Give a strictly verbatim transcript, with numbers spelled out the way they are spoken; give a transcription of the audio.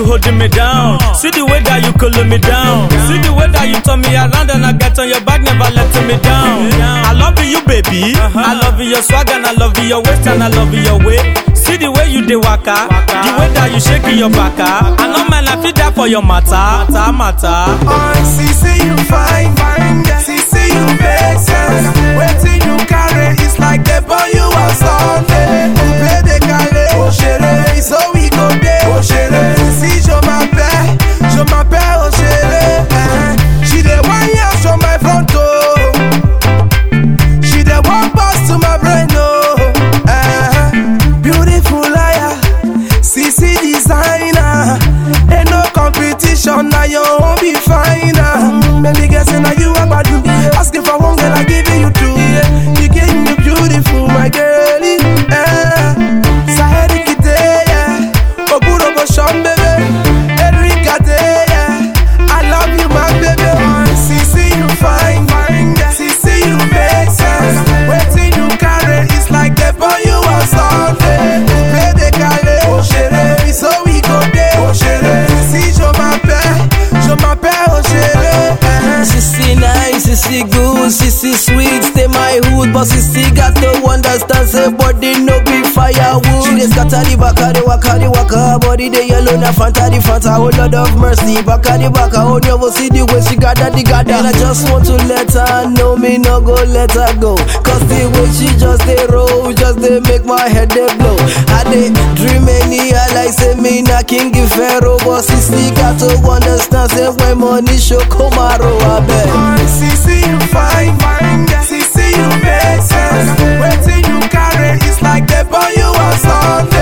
holding me down. See the way that you cooling me down. See the way that you turn me around and I get on your back, never letting me down. I love you, baby. I love your swag and I love your waist and I love your way. See the way you dey waka, the way that you shaking your baka. I know man, I feel that for your matter, matter, matter. Oh, see, see you fine, fine. See, see you make sense. Waiting you carry, it's like the boy you are Sunday. You play the kale, oh chérie, so we go there, oh chérie. Si je m'appelle, je m'appelle, oh chérie. She the one year from my front door. She the one pass to my brain, oh. Uh, beautiful liar, C C designer. Ain't no competition, now your own be fine. Uh. Baby girl say now you about to asking for one girl, I give you two. You give me beautiful, my girlie. Uh. Sahari kite, yeah. Oburo boshon, baby. Erika de, yeah. I love you, my baby. See, see you fine, fine. See, see you make sense. Waiting you carry, it's like the boy you are Sunday. You play the kale, oh chérie, so we go there, oh chérie. Si je m'appelle, je m'appelle, oh chérie. She see nice, she see good, she see sweet, stay my hood, but she still got to understand, say body no be firewood. She just got the baka, the waka, the waka, body the yellow, na fanta, the fanta, oh Lord of mercy, baka, the baka, oh never see the way she got that, the got that. And I just want to let her know me, no go let her go, cause the way she just they roll, just they make my head they blow. I they dream any, I like say me na king give pharaoh, but she still got to understand, say when money show come out. See, see you fine, fine. See, see you make sense. Waiting you carry, it's like the boy you are Sunday.